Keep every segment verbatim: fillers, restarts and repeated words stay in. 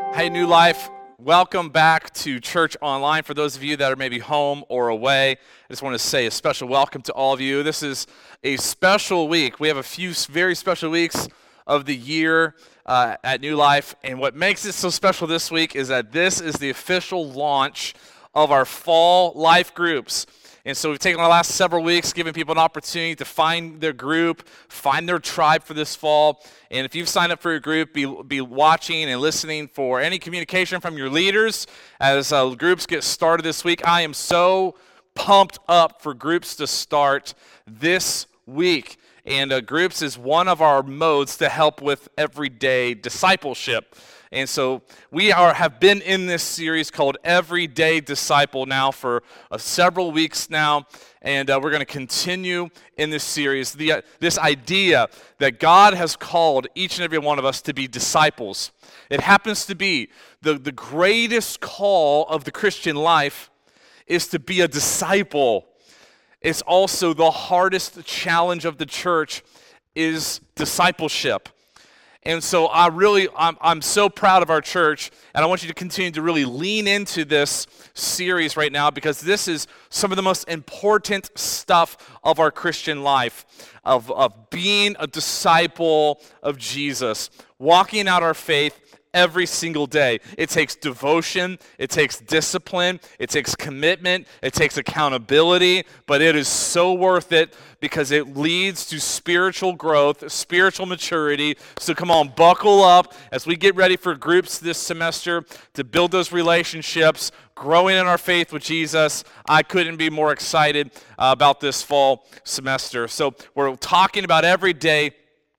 Hey, New Life, welcome back to Church Online. For those of you that are maybe home or away, I just want to say a special welcome to all of you. This is a special week. We have a few very special weeks of the year uh, at New Life, and what makes it so special this week is that this is the official launch of our fall life groups. And so we've taken our last several weeks giving people an opportunity to find their group, find their tribe for this fall. And if you've signed up for your group, be, be watching and listening for any communication from your leaders as uh, groups get started this week. I am so pumped up for groups to start this week. And uh, groups is one of our modes to help with everyday discipleship. And so we are have been in this series called Everyday Disciple now for uh, several weeks now, and uh, we're going to continue in this series. The uh, this idea that God has called each and every one of us to be disciples. It happens to be the, the greatest call of the Christian life is to be a disciple. It's also the hardest challenge of the church is discipleship. And so I really, I'm, I'm so proud of our church, and I want you to continue to really lean into this series right now because this is some of the most important stuff of our Christian life, of, of being a disciple of Jesus, walking out our faith every single day. It takes devotion, it takes discipline, it takes commitment, it takes accountability, but it is so worth it because it leads to spiritual growth, spiritual maturity. So come on, buckle up as we get ready for groups this semester to build those relationships, growing in our faith with Jesus. I couldn't be more excited uh, about this fall semester. So we're talking about everyday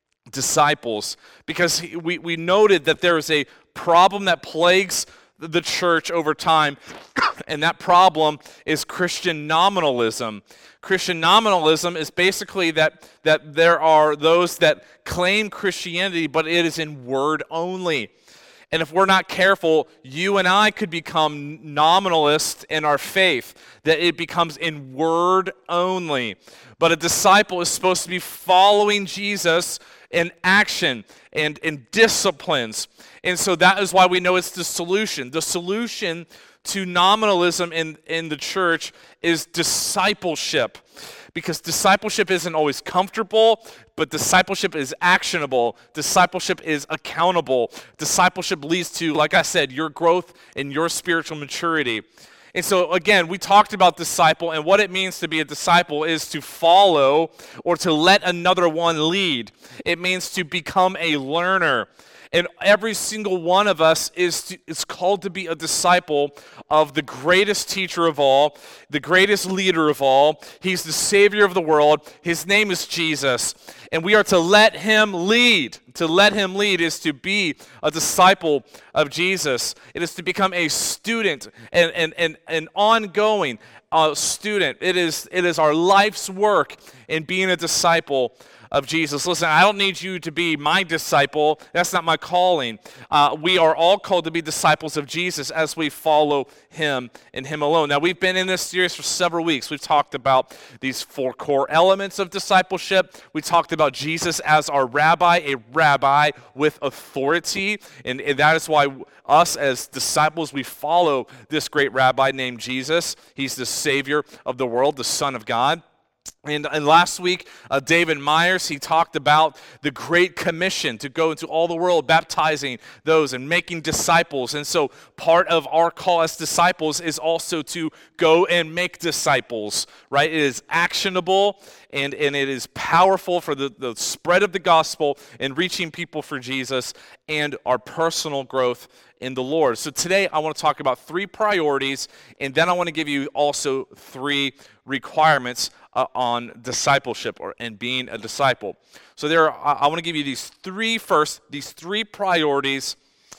disciples because we, we noted that there is a problem that plagues the church over time, and that problem is Christian nominalism. Christian nominalism is basically that, that there are those that claim Christianity, but it is in word only. And if we're not careful, you and I could become nominalists in our faith, that it becomes in word only. But a disciple is supposed to be following Jesus in action and in disciplines. And so that is why we know it's the solution. The solution to nominalism in, in the church is discipleship. Because discipleship isn't always comfortable, but discipleship is actionable. Discipleship is accountable. Discipleship leads to, like I said, your growth and your spiritual maturity. And so, again, we talked about disciple, and what it means to be a disciple is to follow or to let another one lead. It means to become a learner. And every single one of us is, to, is called to be a disciple of the greatest teacher of all, the greatest leader of all. He's the Savior of the world. His name is Jesus. And we are to let him lead. To let him lead is to be a disciple of Jesus. It is to become a student and an and, and, and ongoing uh, student. It is, it is our life's work in being a disciple of Jesus. Listen, I don't need you to be my disciple. That's not my calling. Uh, we are all called to be disciples of Jesus as we follow him and him alone. Now, we've been in this series for several weeks. We've talked about these four core elements of discipleship. We talked about Jesus as our rabbi, a rabbi with authority. And, and that is why us as disciples, we follow this great rabbi named Jesus. He's the Savior of the world, the Son of God. And, and last week, uh, David Myers, he talked about the Great Commission to go into all the world, baptizing those and making disciples. And so part of our call as disciples is also to go and make disciples, right? It is actionable and, and it is powerful for the, the spread of the gospel and reaching people for Jesus and our personal growth in the Lord. So today I want to talk about three priorities, and then I want to give you also three requirements uh, on discipleship or and being a disciple. So there, are, I want to give you these three first, these three priorities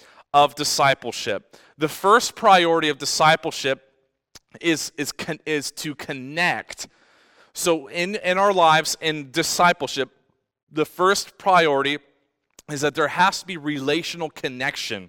of discipleship. The first priority of discipleship is is is to connect. So in in our lives in discipleship, the first priority is that there has to be relational connection.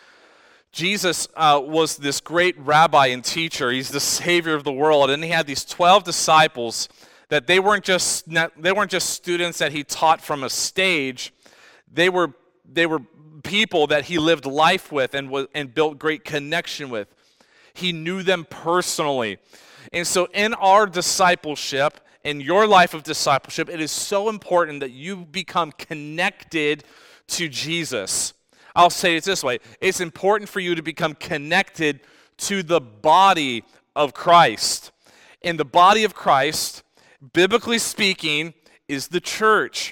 Jesus uh, was this great rabbi and teacher. He's the Savior of the world, and he had these twelve disciples that they weren't just they weren't just students that he taught from a stage. They were they were people that he lived life with and was, and built great connection with. He knew them personally. And so in our discipleship, in your life of discipleship, it is so important that you become connected to Jesus. I'll say it this way. It's important for you to become connected to the body of Christ. And the body of Christ, biblically speaking, is the church.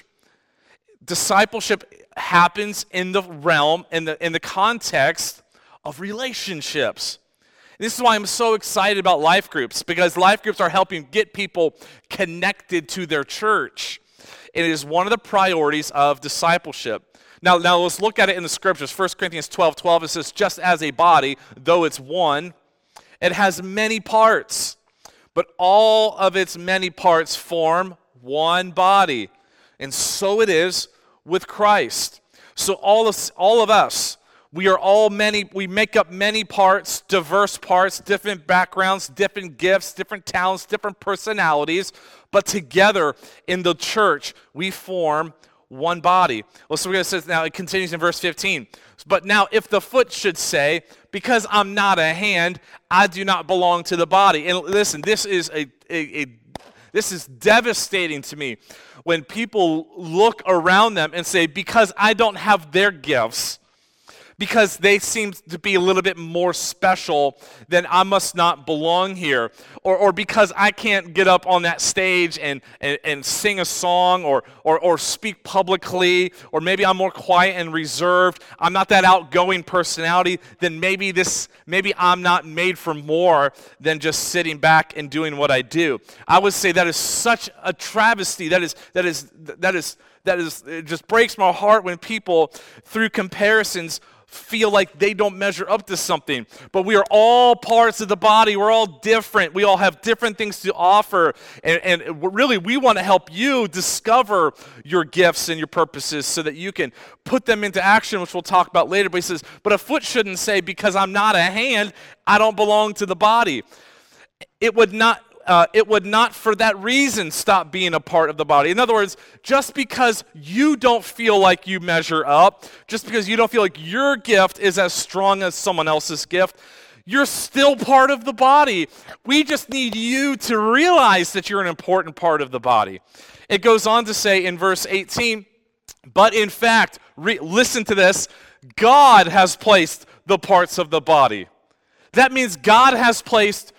Discipleship happens in the realm, in the, in the context of relationships. This is why I'm so excited about life groups, because life groups are helping get people connected to their church. It is one of the priorities of discipleship. Now, now let's look at it in the scriptures. First Corinthians twelve twelve, it says, just as a body, though it's one, it has many parts, but all of its many parts form one body. And so it is with Christ. So all of, all of us, we are all many, we make up many parts, diverse parts, different backgrounds, different gifts, different talents, different personalities, but together in the church, we form one body. Well, so we're going to say now, it continues in verse fifteen. But now if the foot should say, because I'm not a hand, I do not belong to the body. And listen, this is a, a, a this is devastating to me when people look around them and say, because I don't have their gifts, because they seem to be a little bit more special, then I must not belong here. Or, or because I can't get up on that stage and, and, and sing a song or, or, or speak publicly, or maybe I'm more quiet and reserved, I'm not that outgoing personality, then maybe this, maybe I'm not made for more than just sitting back and doing what I do. I would say that is such a travesty. That is, that is, that is, that is, it just breaks my heart when people, through comparisons, feel like they don't measure up to something. But we are all parts of the body. We're all different. We all have different things to offer. And, and really, we want to help you discover your gifts and your purposes so that you can put them into action, which we'll talk about later. But he says, but a foot shouldn't say, because I'm not a hand, I don't belong to the body. It would not Uh, it would not for that reason stop being a part of the body. In other words, just because you don't feel like you measure up, just because you don't feel like your gift is as strong as someone else's gift, you're still part of the body. We just need you to realize that you're an important part of the body. It goes on to say in verse eighteen, but in fact, re- listen to this, God has placed the parts of the body. That means God has placed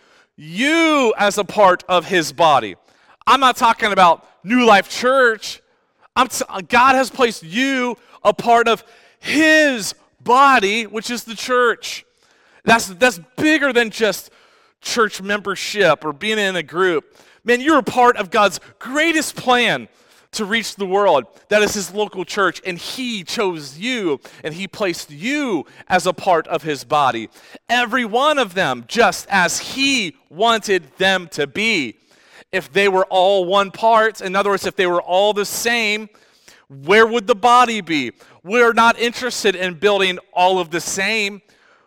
you as a part of his body. I'm not talking about New Life Church. I'm t- God has placed you a part of his body, which is the church. That's, that's bigger than just church membership or being in a group. Man, you're a part of God's greatest plan to reach the world. That is his local church, and he chose you, and he placed you as a part of his body. Every one of them, just as he wanted them to be. If they were all one part, in other words, if they were all the same, where would the body be? We're not interested in building all of the same.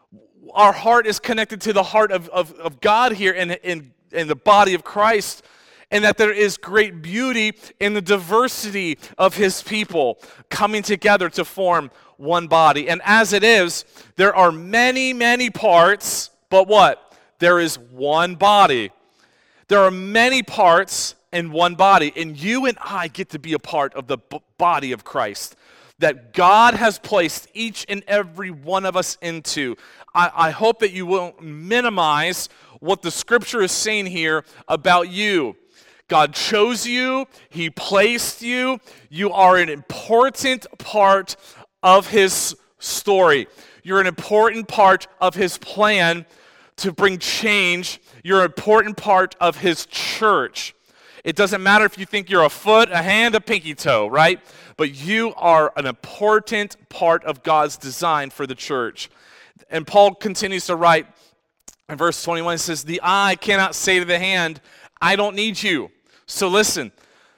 Our heart is connected to the heart of, of, of God here in, in, in the body of Christ, and that there is great beauty in the diversity of his people coming together to form one body. And as it is, there are many, many parts, but what? There is one body. There are many parts in one body, and you and I get to be a part of the b- body of Christ that God has placed each and every one of us into. I, I hope that you won't minimize what the scripture is saying here about you. God chose you, he placed you, you are an important part of his story. You're an important part of his plan to bring change. You're an important part of his church. It doesn't matter if you think you're a foot, a hand, a pinky toe, right? But you are an important part of God's design for the church. And Paul continues to write in verse twenty-one, it says, the eye cannot say to the hand, I don't need you. So listen,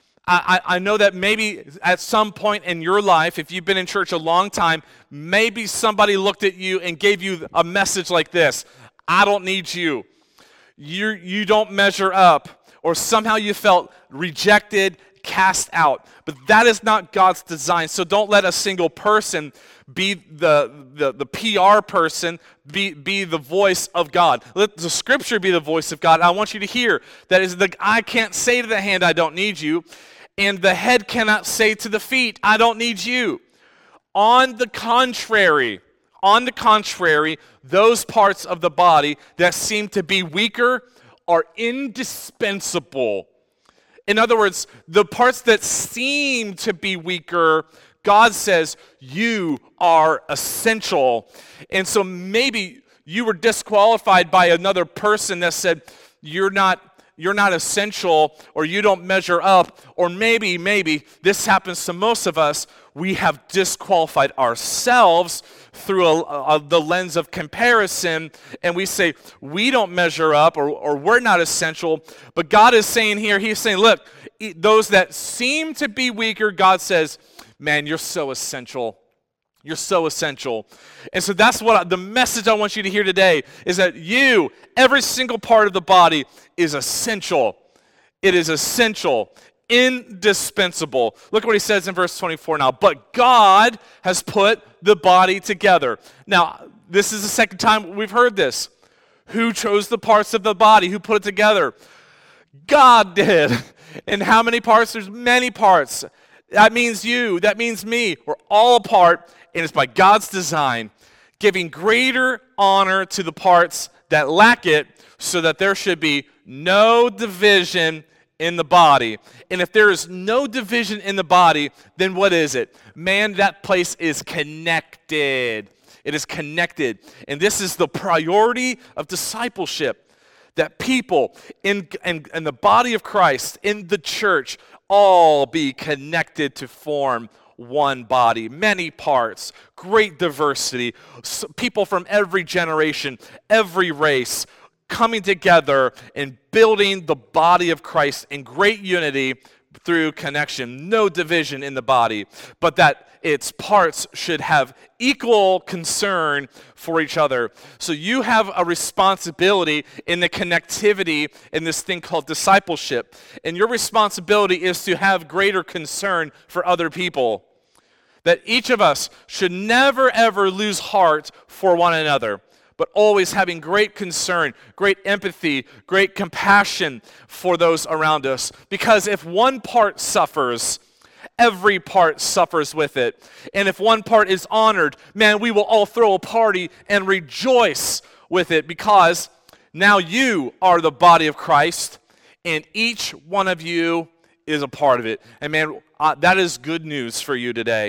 I, I know that maybe at some point in your life, if you've been in church a long time, maybe somebody looked at you and gave you a message like this, I don't need you. You, you don't measure up. Or somehow you felt rejected, cast out. But that is not God's design. So don't let a single person be the, the, the P R person, be, be the voice of God. Let the scripture be the voice of God. I want you to hear that is the eye can't say to the hand, I don't need you. And the head cannot say to the feet, I don't need you. On the contrary, on the contrary, those parts of the body that seem to be weaker are indispensable. In other words, the parts that seem to be weaker, God says, you are essential. And so maybe you were disqualified by another person that said, you're not You're not essential, or you don't measure up, or maybe, maybe, this happens to most of us, we have disqualified ourselves through a, a, the lens of comparison, and we say, we don't measure up, or, or we're not essential. But God is saying here, he's saying, look, those that seem to be weaker, God says, man, you're so essential. You're so essential. And so that's what I, the message I want you to hear today is that you, every single part of the body is essential. It is essential, indispensable. Look at what he says in verse twenty-four now. But God has put the body together. Now, this is the second time we've heard this. Who chose the parts of the body? Who put it together? God did. And how many parts? There's many parts. That means you. That means me. We're all a part. And it's by God's design, giving greater honor to the parts that lack it, so that there should be no division in the body. And if there is no division in the body, then what is it? Man, that place is connected. It is connected. And this is the priority of discipleship, that people in, in, in the body of Christ, in the church, all be connected to form one body, many parts, great diversity, people from every generation, every race, coming together and building the body of Christ in great unity through connection. No division in the body, but that its parts should have equal concern for each other. So you have a responsibility in the connectivity in this thing called discipleship. And your responsibility is to have greater concern for other people. That each of us should never, ever lose heart for one another, but always having great concern, great empathy, great compassion for those around us. Because if one part suffers, every part suffers with it. And if one part is honored, man, we will all throw a party and rejoice with it, because now you are the body of Christ, and each one of you is a part of it. And man, uh, that is good news for you today,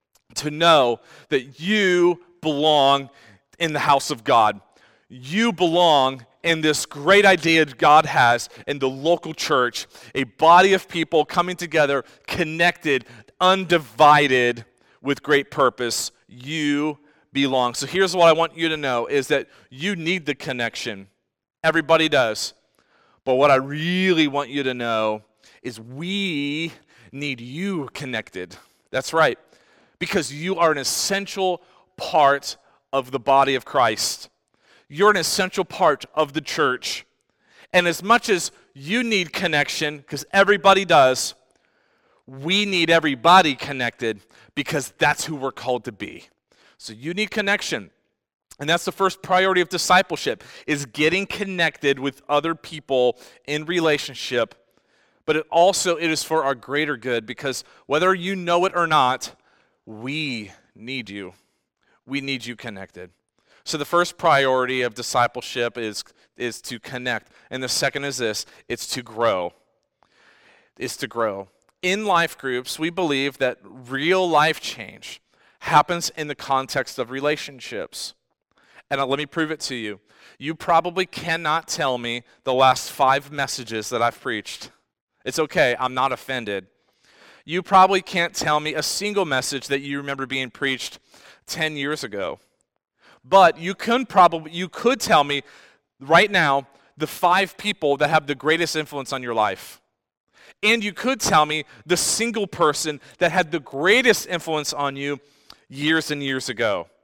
to know that you belong in the house of God. You belong in this great idea God has in the local church, a body of people coming together, connected, undivided, with great purpose. You belong. So here's what I want you to know, is that you need the connection. Everybody does. But what I really want you to know is we need you connected. That's right. Because you are an essential part of the body of Christ. You're an essential part of the church. And as much as you need connection, because everybody does, we need everybody connected, because that's who we're called to be. So you need connection. And that's the first priority of discipleship, is getting connected with other people in relationship. But it also, it is for our greater good, because whether you know it or not, we need you. We need you connected. So the first priority of discipleship is, is to connect. And the second is this, it's to grow. It's to grow. In life groups, we believe that real life change happens in the context of relationships. And let me prove it to you. You probably cannot tell me the last five messages that I've preached. It's okay, I'm not offended. You probably can't tell me a single message that you remember being preached ten years ago. But you could probably you could tell me right now the five people that have the greatest influence on your life. And you could tell me the single person that had the greatest influence on you years and years ago.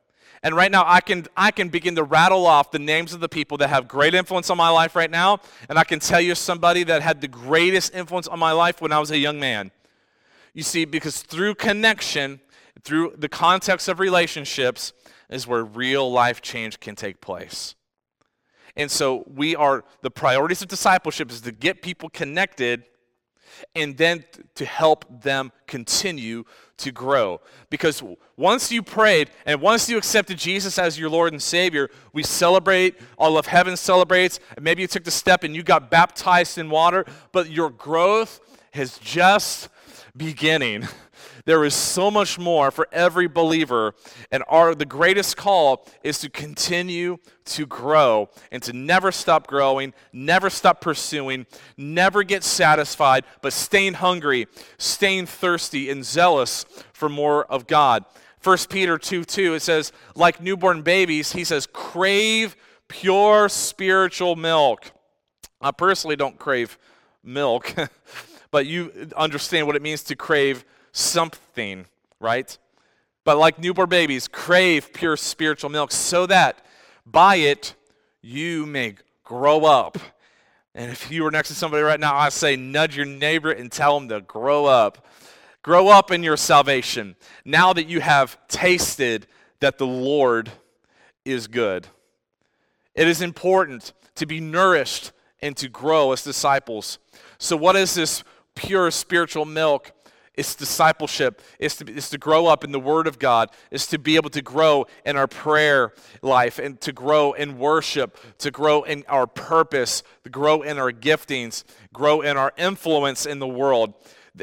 And right now, I can I can begin to rattle off the names of the people that have great influence on my life right now, and I can tell you somebody that had the greatest influence on my life when I was a young man. You see, because through connection, through the context of relationships, is where real life change can take place. And so we are, the priorities of discipleship is to get people connected and then to help them continue to grow. Because once you prayed and once you accepted Jesus as your Lord and Savior, we celebrate, all of heaven celebrates, and maybe you took the step and you got baptized in water, but your growth is just beginning. There is so much more for every believer, and our the greatest call is to continue to grow and to never stop growing, never stop pursuing, never get satisfied, but staying hungry, staying thirsty and zealous for more of God. First Peter two two, it says, like newborn babies, he says, crave pure spiritual milk. I personally don't crave milk, but you understand what it means to crave something, right? But like newborn babies, crave pure spiritual milk so that by it you may grow up. And if you were next to somebody right now, I say nudge your neighbor and tell them to grow up. Grow up in your salvation now that you have tasted that the Lord is good. It is important to be nourished and to grow as disciples. So what is this pure spiritual milk? It's discipleship. It's to, it's to grow up in the Word of God. It's to be able to grow in our prayer life and to grow in worship, to grow in our purpose, to grow in our giftings, grow in our influence in the world,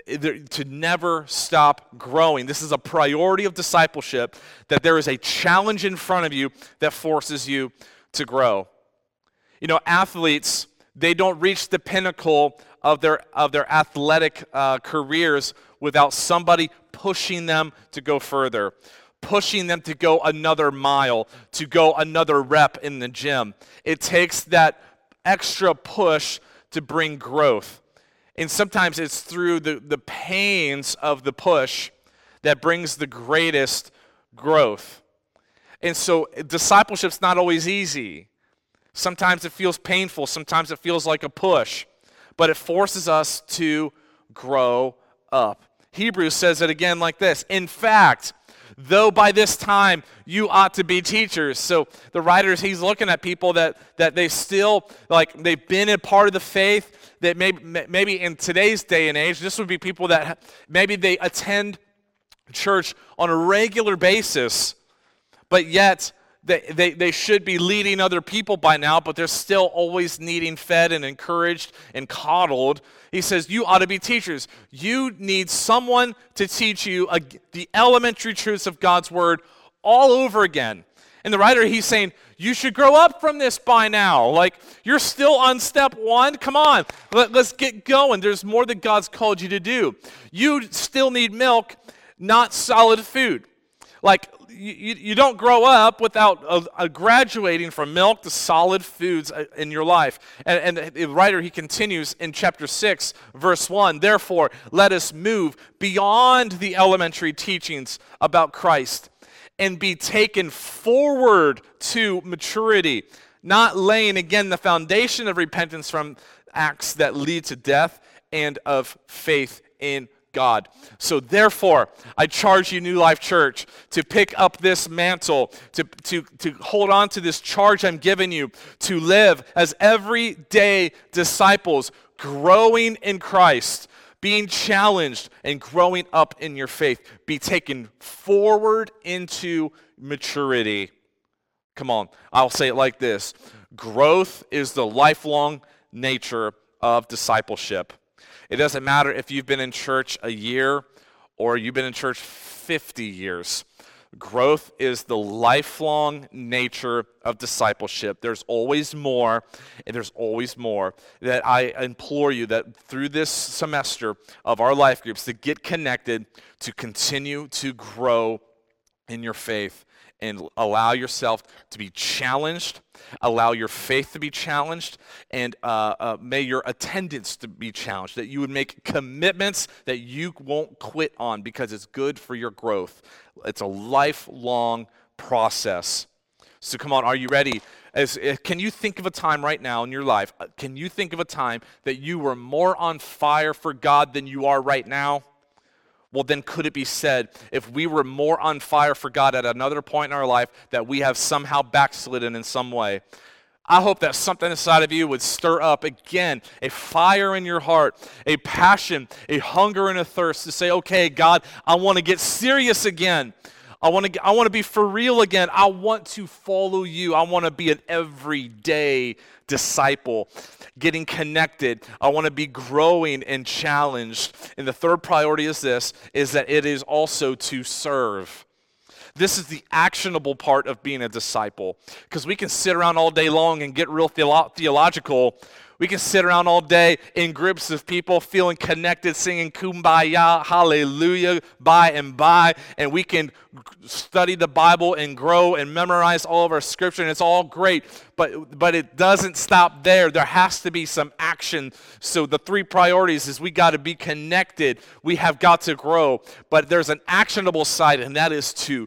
to never stop growing. This is a priority of discipleship, that there is a challenge in front of you that forces you to grow. You know, athletes, they don't reach the pinnacle of their of their athletic uh, careers without somebody pushing them to go further, pushing them to go another mile, to go another rep in the gym. It takes that extra push to bring growth. And sometimes it's through the, the pains of the push that brings the greatest growth. And so discipleship's not always easy. Sometimes it feels painful. Sometimes it feels like a push. But it forces us to grow up. Hebrews says it again like this. In fact, though by this time you ought to be teachers. So the writers, he's looking at people that, that they still, like they've been a part of the faith, that maybe, maybe in today's day and age, this would be people that maybe they attend church on a regular basis, but yet They, they, they should be leading other people by now, but they're still always needing fed and encouraged and coddled. He says, you ought to be teachers. You need someone to teach you a, the elementary truths of God's word all over again. And the writer, he's saying, you should grow up from this by now. Like, you're still on step one. Come on, let, let's get going. There's more that God's called you to do. You still need milk, not solid food. Like, you, you don't grow up without a, a graduating from milk to solid foods in your life. And, and the writer, he continues in chapter six, verse one, therefore, let us move beyond the elementary teachings about Christ and be taken forward to maturity, not laying again the foundation of repentance from acts that lead to death and of faith in God. So therefore, I charge you, New Life Church, to pick up this mantle, to, to, to hold on to this charge I'm giving you, to live as everyday disciples, growing in Christ, being challenged and growing up in your faith, be taken forward into maturity. Come on, I'll say it like this. Growth is the lifelong nature of discipleship. It doesn't matter if you've been in church a year or you've been in church fifty years. Growth is the lifelong nature of discipleship. There's always more, and there's always more. That I implore you that through this semester of our life groups to get connected, to continue to grow in your faith and allow yourself to be challenged, allow your faith to be challenged, and uh, uh, may your attendance to be challenged, that you would make commitments that you won't quit on because it's good for your growth. It's a lifelong process. So come on, are you ready? As, uh, can you think of a time right now in your life, uh, can you think of a time that you were more on fire for God than you are right now? Well, then could it be said, if we were more on fire for God at another point in our life, that we have somehow backslidden in some way? I hope that something inside of you would stir up, again, a fire in your heart, a passion, a hunger and a thirst to say, okay, God, I want to get serious again. I want to I want to be for real again. I want to follow you. I want to be an everyday disciple, getting connected. I want to be growing and challenged. And the third priority is this, is that it is also to serve. This is the actionable part of being a disciple, because we can sit around all day long and get real theolo- theological. We can sit around all day in groups of people feeling connected, singing kumbaya, hallelujah, by and by, and we can study the Bible and grow and memorize all of our scripture, and it's all great, but but it doesn't stop there. There has to be some action. So the three priorities is we got to be connected, we have got to grow, but there's an actionable side, and that is to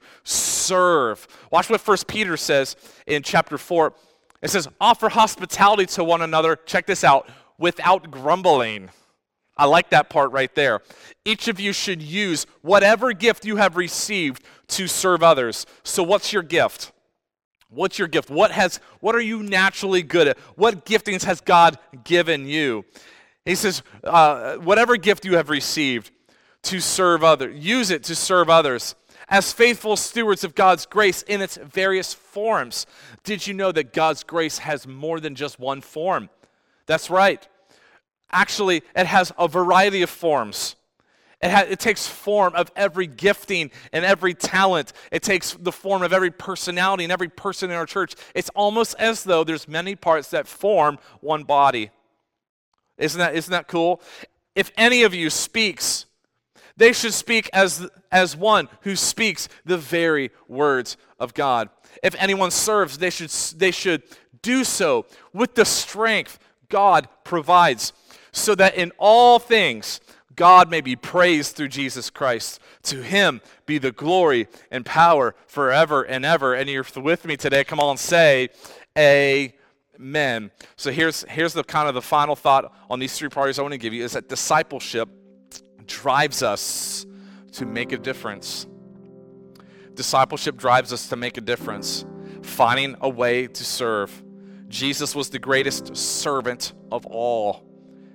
serve. Watch what First Peter says in chapter four. It says, offer hospitality to one another, check this out, without grumbling. I like that part right there. Each of you should use whatever gift you have received to serve others. So what's your gift? What's your gift? What has? What are you naturally good at? What giftings has God given you? He says, uh, whatever gift you have received to serve others, use it to serve others. As faithful stewards of God's grace in its various forms. Did you know that God's grace has more than just one form? That's right. Actually, it has a variety of forms. It, ha- it takes form of every gifting and every talent. It takes the form of every personality and every person in our church. It's almost as though there's many parts that form one body. Isn't that, isn't that cool? If any of you speaks, they should speak as, as one who speaks the very words of God. If anyone serves, they should, they should do so with the strength God provides, so that in all things God may be praised through Jesus Christ. To him be the glory and power forever and ever. And you're with me today. Come on, say amen. So here's, here's the kind of the final thought on these three priorities I want to give you, is that discipleship drives us to make a difference. Discipleship drives us to make a difference, finding a way to serve. Jesus was the greatest servant of all.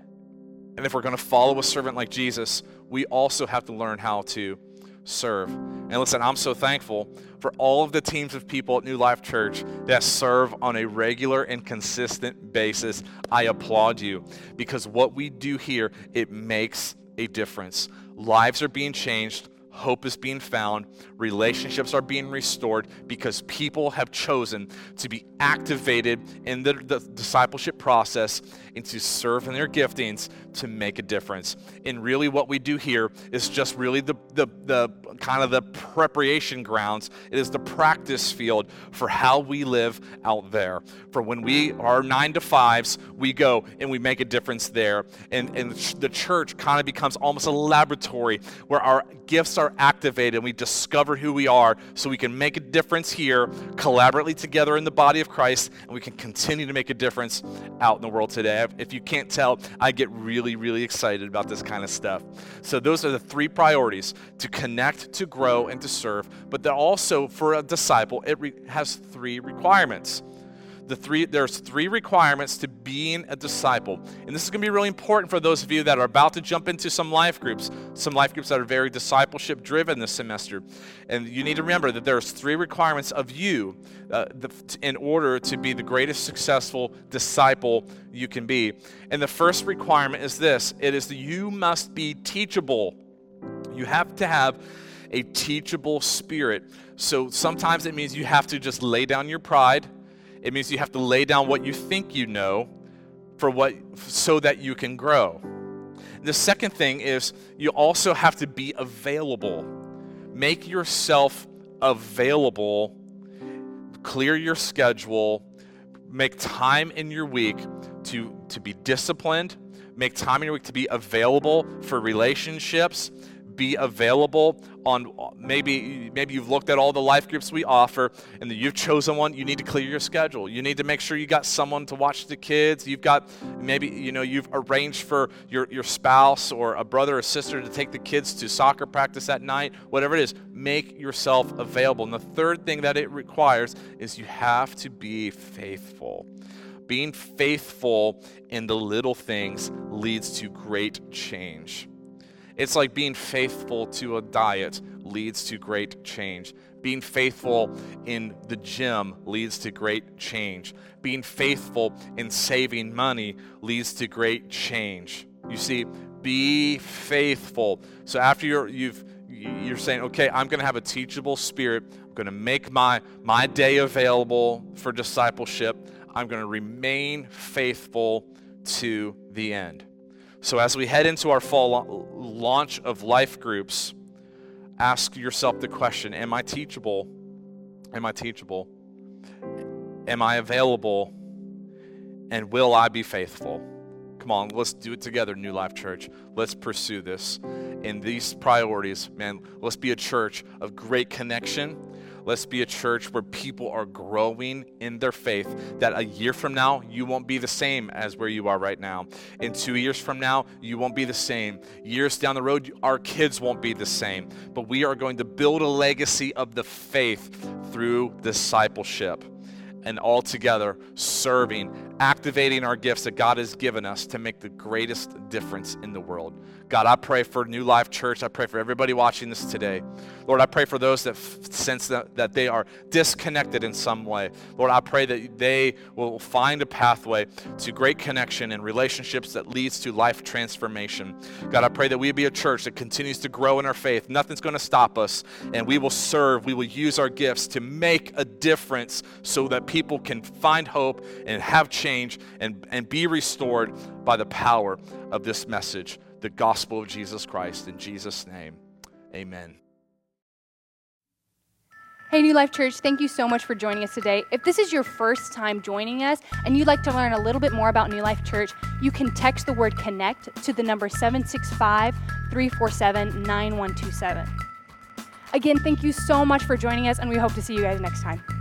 And if we're going to follow a servant like Jesus, we also have to learn how to serve. And listen, I'm so thankful for all of the teams of people at New Life Church that serve on a regular and consistent basis. I applaud you, because what we do here, it makes a difference. Lives are being changed, hope is being found, relationships are being restored, because people have chosen to be activated in the, the discipleship process and to serve in their giftings to make a difference. And really what we do here is just really the, the, the kind of the preparation grounds. It is the practice field for how we live out there. For when we are nine to fives, we go and we make a difference there. And, and the church kind of becomes almost a laboratory where our gifts are activated and we discover who we are, so we can make a difference here, collaboratively together in the body of Christ, and we can continue to make a difference out in the world today. If you can't tell, I get really, really excited about this kind of stuff. So those are the three priorities: to connect, to grow, and to serve. But then also, for a disciple, it re- has three requirements. The three, there's three requirements to being a disciple. And this is going to be really important for those of you that are about to jump into some life groups, some life groups that are very discipleship driven this semester. And you need to remember that there's three requirements of you uh, the, in order to be the greatest successful disciple you can be. And the first requirement is this: it is that you must be teachable. You have to have a teachable spirit. So sometimes it means you have to just lay down your pride. It means you have to lay down what you think you know for what, so that you can grow. The second thing is you also have to be available. Make yourself available. Clear your schedule. Make time in your week to, to be disciplined. Make time in your week to be available for relationships. be available on maybe maybe you've looked at all the life groups we offer and you've chosen one. You need to clear your schedule. You need to make sure you got someone to watch the kids. You've got maybe you know you've arranged for your your spouse or a brother or sister to take the kids to soccer practice at night. Whatever it is, make yourself available. And the third thing that it requires is you have to be faithful. Being faithful in the little things leads to great change. It's like being faithful to a diet leads to great change. Being faithful in the gym leads to great change. Being faithful in saving money leads to great change. You see, be faithful. So after you're, you've, you're saying, okay, I'm going to have a teachable spirit. I'm going to make my, my day available for discipleship. I'm going to remain faithful to the end. So as we head into our fall launch of life groups, ask yourself the question, am I teachable? Am I teachable? Am I available? And will I be faithful? Come on, let's do it together, New Life Church. Let's pursue this. In these priorities, man, let's be a church of great connection. Let's be a church where people are growing in their faith, that a year from now, you won't be the same as where you are right now. In two years from now, you won't be the same. Years down the road, our kids won't be the same. But we are going to build a legacy of the faith through discipleship. And all together, serving, activating our gifts that God has given us to make the greatest difference in the world. God, I pray for New Life Church. I pray for everybody watching this today. Lord, I pray for those that f- sense that, that they are disconnected in some way. Lord, I pray that they will find a pathway to great connection and relationships that leads to life transformation. God, I pray that we be a church that continues to grow in our faith. Nothing's going to stop us, and we will serve. We will use our gifts to make a difference so that people can find hope and have change and, and be restored by the power of this message, the gospel of Jesus Christ. In Jesus' name, amen. Hey, New Life Church, thank you so much for joining us today. If this is your first time joining us and you'd like to learn a little bit more about New Life Church, you can text the word CONNECT to the number seven six five, three four seven, nine one two seven. Again, thank you so much for joining us, and we hope to see you guys next time.